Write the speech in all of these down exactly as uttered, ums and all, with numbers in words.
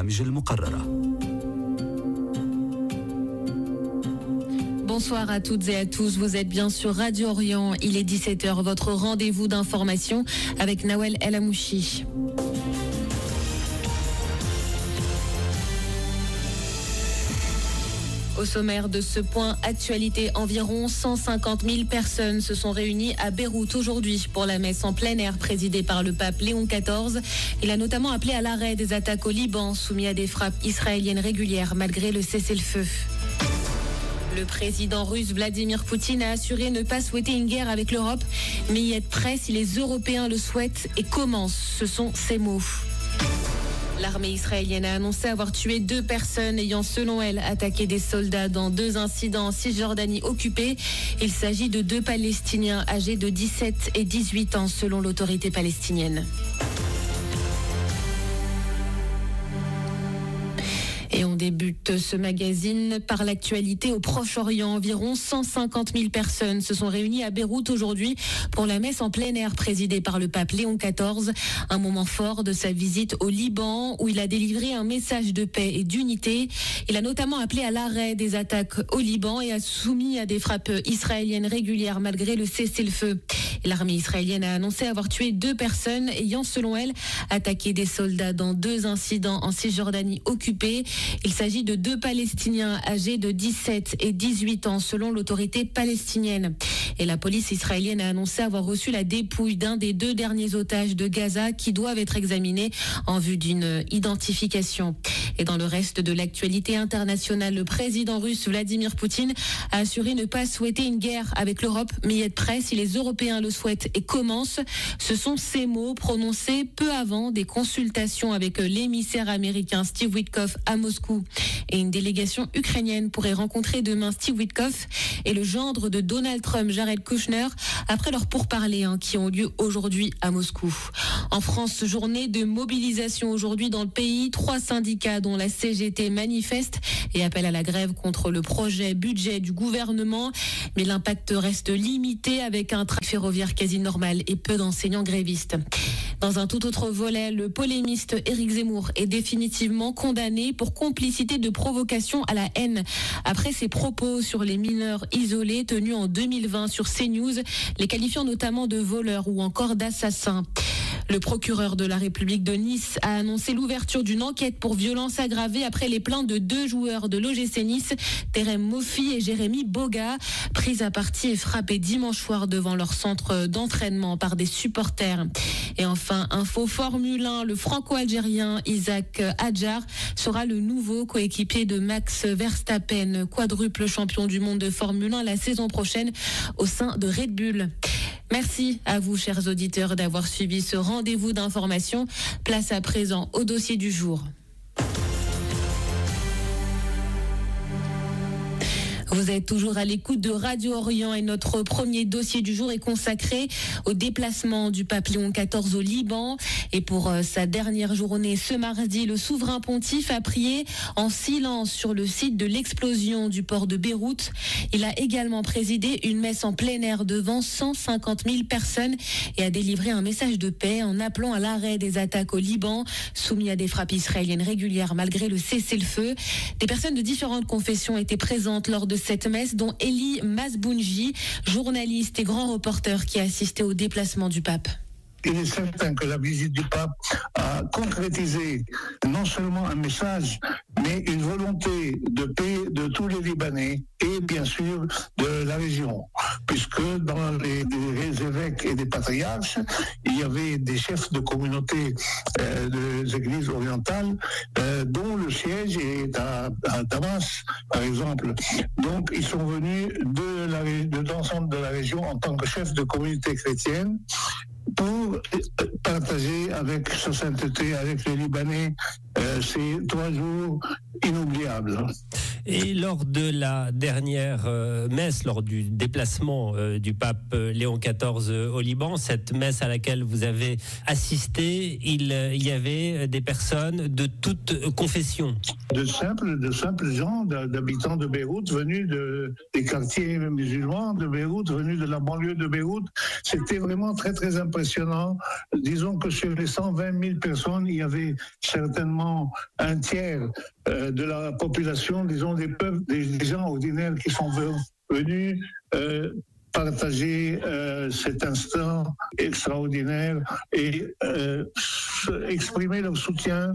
البرامج المقررة. Bonsoir à toutes et à tous, vous êtes bien sur Radio Orient, il est dix-sept heures, votre rendez-vous d'information avec Nawel El Amouchi. Au sommaire de ce point actualité, environ cent cinquante mille personnes se sont réunies à Beyrouth aujourd'hui pour la messe en plein air présidée par le pape Léon quatorze. Il a notamment appelé à l'arrêt des attaques au Liban soumis à des frappes israéliennes régulières malgré le cessez-le-feu. Le président russe Vladimir Poutine a assuré ne pas souhaiter une guerre avec l'Europe, mais y être prêt si les Européens le souhaitent et commencent. Ce sont ses mots. L'armée israélienne a annoncé avoir tué deux personnes ayant, selon elle, attaqué des soldats dans deux incidents en Cisjordanie occupée. Il s'agit de deux Palestiniens âgés de dix-sept et dix-huit ans, selon l'autorité palestinienne. Et on débute ce magazine par l'actualité au Proche-Orient. Environ cent cinquante mille personnes se sont réunies à Beyrouth aujourd'hui pour la messe en plein air présidée par le pape Léon quatorze. Un moment fort de sa visite au Liban où il a délivré un message de paix et d'unité. Il a notamment appelé à l'arrêt des attaques au Liban et a soumis à des frappes israéliennes régulières malgré le cessez-le-feu. L'armée israélienne a annoncé avoir tué deux personnes ayant, selon elle, attaqué des soldats dans deux incidents en Cisjordanie occupée. Il s'agit de deux Palestiniens âgés de dix-sept et dix-huit ans, selon l'autorité palestinienne. Et la police israélienne a annoncé avoir reçu la dépouille d'un des deux derniers otages de Gaza qui doivent être examinés en vue d'une identification. Et dans le reste de l'actualité internationale, le président russe Vladimir Poutine a assuré ne pas souhaiter une guerre avec l'Europe, mais y être prêt si les Européens le souhaitent et commencent. Ce sont ces mots prononcés peu avant des consultations avec l'émissaire américain Steve Witkoff à Moscou. Et une délégation ukrainienne pourrait rencontrer demain Steve Witkoff et le gendre de Donald Trump, Jared Kushner, après leurs pourparlers hein, qui ont lieu aujourd'hui à Moscou. En France, journée de mobilisation aujourd'hui dans le pays. Trois syndicats dont la C G T manifestent et appellent à la grève contre le projet budget du gouvernement. Mais l'impact reste limité avec un trafic ferroviaire quasi normal et peu d'enseignants grévistes. Dans un tout autre volet, le polémiste Éric Zemmour est définitivement condamné pour complicité de provocation à la haine. Après ses propos sur les mineurs isolés tenus en deux mille vingt sur CNews, les qualifiant notamment de voleurs ou encore d'assassins. Le procureur de la République de Nice a annoncé l'ouverture d'une enquête pour violence aggravée après les plaintes de deux joueurs de l'O G C Nice, Terem Moffi et Jérémy Boga, pris à partie et frappés dimanche soir devant leur centre d'entraînement par des supporters. Et enfin, info Formule un, le franco-algérien Isaac Hadjar sera le nouveau coéquipier de Max Verstappen, quadruple champion du monde de Formule un la saison prochaine au sein de Red Bull. Merci à vous, chers auditeurs, d'avoir suivi ce rendez-vous d'information. Place à présent au dossier du jour. Vous êtes toujours à l'écoute de Radio Orient et notre premier dossier du jour est consacré au déplacement du pape Léon quatorze au Liban. Et pour euh, sa dernière journée ce mardi, le souverain pontife a prié en silence sur le site de l'explosion du port de Beyrouth. Il a également présidé une messe en plein air devant cent cinquante mille personnes et a délivré un message de paix en appelant à l'arrêt des attaques au Liban, soumis à des frappes israéliennes régulières malgré le cessez-le-feu. Des personnes de différentes confessions étaient présentes lors de cette messe, dont Elie Masbounji, journaliste et grand reporter qui a assisté au déplacement du pape. Il est certain que la visite du pape a concrétisé non seulement un message, mais une volonté de paix de tous les Libanais et bien sûr de la région, puisque dans les, les évêques et les patriarches, il y avait des chefs de communautés euh, des églises orientales, euh, dont le siège est à, à Damas, par exemple. Donc ils sont venus de, la, de l'ensemble de la région en tant que chefs de communauté chrétienne, pour partager avec sa sainteté, avec les Libanais, euh, ces trois jours inoubliables. Et lors de la dernière euh, messe, lors du déplacement euh, du pape Léon quatorze euh, au Liban, cette messe à laquelle vous avez assisté, il, euh, il y avait des personnes de toute confession. De simples, de simples gens, d'habitants de Beyrouth, venus de, des quartiers musulmans de Beyrouth, venus de la banlieue de Beyrouth. C'était vraiment très très impressionnant. Disons que sur les cent vingt mille personnes, il y avait certainement un tiers euh, de la population, disons des peuples, des, des gens ordinaires qui sont venus euh, partager euh, cet instant extraordinaire et euh, exprimer leur soutien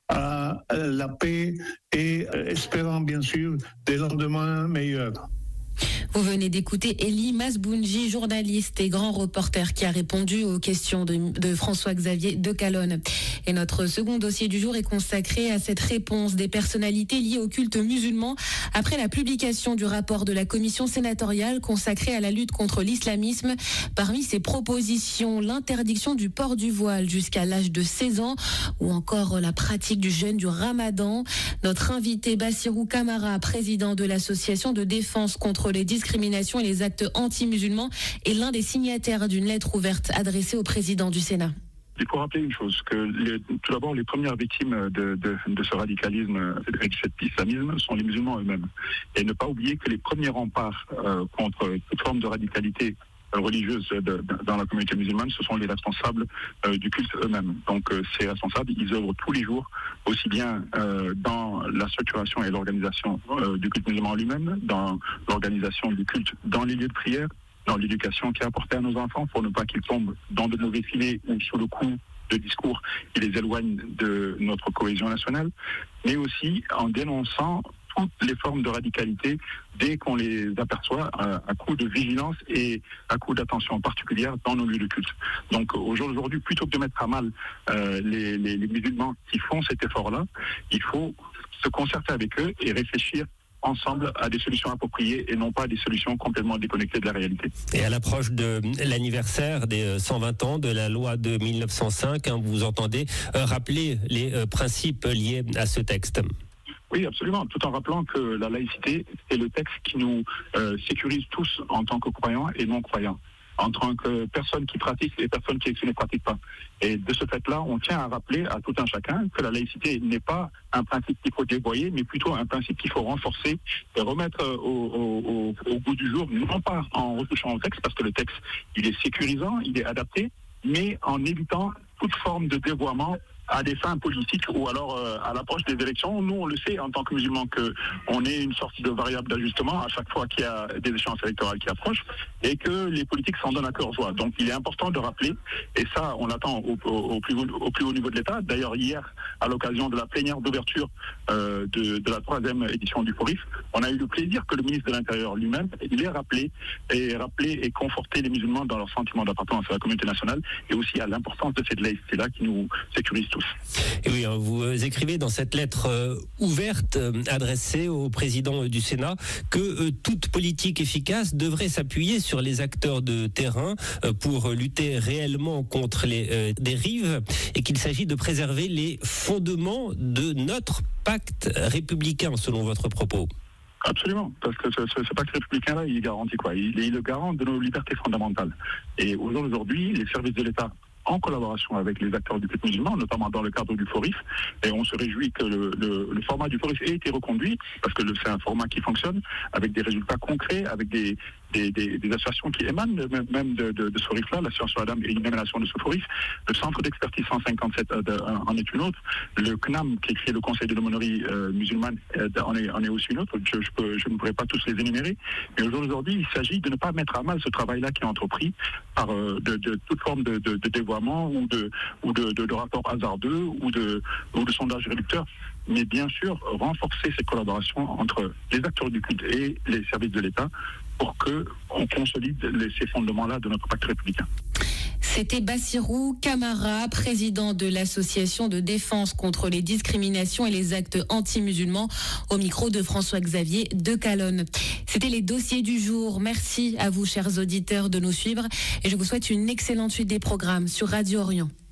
à la paix et euh, espérant bien sûr des lendemains meilleurs. Vous venez d'écouter Elie Masbounji, journaliste et grand reporter qui a répondu aux questions de, de François-Xavier Decalonne. Et notre second dossier du jour est consacré à cette réponse des personnalités liées au culte musulman après la publication du rapport de la commission sénatoriale consacrée à la lutte contre l'islamisme. Parmi ces propositions, l'interdiction du port du voile jusqu'à l'âge de seize ans ou encore la pratique du jeûne du ramadan. Notre invité Bassirou Kamara, président de l'association de défense contre les discriminations et les actes anti-musulmans, est l'un des signataires d'une lettre ouverte adressée au président du Sénat. Il faut rappeler une chose, que les, tout d'abord, les premières victimes de, de, de ce radicalisme et de cet islamisme sont les musulmans eux-mêmes. Et ne pas oublier que les premiers remparts euh, contre toute forme de radicalité religieuse de, de, dans la communauté musulmane, ce sont les responsables euh, du culte eux-mêmes. Donc euh, ces responsables, ils œuvrent tous les jours, aussi bien euh, dans la structuration et l'organisation euh, du culte musulman lui-même, dans l'organisation du culte dans les lieux de prière, dans l'éducation qui est apportée à nos enfants pour ne pas qu'ils tombent dans de mauvais filets ou sous le coup de discours qui les éloignent de notre cohésion nationale, mais aussi en dénonçant toutes les formes de radicalité dès qu'on les aperçoit à, à coup de vigilance et à coup d'attention particulière dans nos lieux de culte. Donc aujourd'hui, plutôt que de mettre à mal euh, les, les, les musulmans qui font cet effort-là, il faut se concerter avec eux et réfléchir ensemble à des solutions appropriées et non pas à des solutions complètement déconnectées de la réalité. Et à l'approche de l'anniversaire des cent vingt ans de la loi de mille neuf cent cinq, hein, vous entendez euh, rappeler les euh, principes liés à ce texte. Oui, absolument, tout en rappelant que la laïcité est le texte qui nous euh, sécurise tous en tant que croyants et non-croyants, en tant que personnes qui pratiquent et personnes qui ne pratiquent pas. Et de ce fait-là, on tient à rappeler à tout un chacun que la laïcité n'est pas un principe qu'il faut dévoyer, mais plutôt un principe qu'il faut renforcer et remettre au, au, au, au goût du jour, non pas en retouchant au texte, parce que le texte, il est sécurisant, il est adapté, mais en évitant toute forme de dévoiement à des fins politiques ou alors euh, à l'approche des élections. Nous, on le sait en tant que musulmans qu'on est une sorte de variable d'ajustement à chaque fois qu'il y a des échéances électorales qui approchent et que les politiques s'en donnent à cœur joie. Donc il est important de rappeler, et ça on l'attend au, au, au, plus, haut, au plus haut niveau de l'État. D'ailleurs hier, à l'occasion de la plénière d'ouverture euh, de, de la troisième édition du Forif, on a eu le plaisir que le ministre de l'Intérieur lui-même, il ait rappelé et, rappelé et conforté les musulmans dans leur sentiment d'appartenance à la communauté nationale et aussi à l'importance de cette laïcité-là qui nous sécurise tous. Et oui, vous écrivez dans cette lettre euh, ouverte euh, adressée au président du Sénat que euh, toute politique efficace devrait s'appuyer sur les acteurs de terrain euh, pour lutter réellement contre les euh, dérives et qu'il s'agit de préserver les fondements de notre pacte républicain, selon votre propos. Absolument, parce que ce, ce, ce pacte républicain-là, il garantit quoi ? Il est le garant de nos libertés fondamentales. Et aujourd'hui, les services de l'État, en collaboration avec les acteurs du culte musulman, notamment dans le cadre du Forif, et on se réjouit que le, le, le format du Forif ait été reconduit, parce que c'est un format qui fonctionne, avec des résultats concrets, avec des, des, des, des associations qui émanent même de, de, de ce Forif-là, l'association Adam est une émanation de ce Forif, le centre d'expertise cent cinquante-sept en est une autre, le C N A M, qui est le Conseil de l'aumônerie euh, musulmane, en est, en est aussi une autre, je, je, peux, je ne pourrais pas tous les énumérer, mais aujourd'hui, il s'agit de ne pas mettre à mal ce travail-là qui est entrepris par euh, de, de toute forme de, de, de dévoiement ou de ou de, de, de rapports hasardeux ou de ou de sondages réducteurs, mais bien sûr renforcer cette collaboration entre les acteurs du culte et les services de l'État pour que on consolide les, ces fondements-là de notre pacte républicain. C'était Bassirou Kamara, président de l'association de défense contre les discriminations et les actes anti-musulmans, au micro de François-Xavier Decalonne. C'était les dossiers du jour. Merci à vous, chers auditeurs, de nous suivre et je vous souhaite une excellente suite des programmes sur Radio Orient.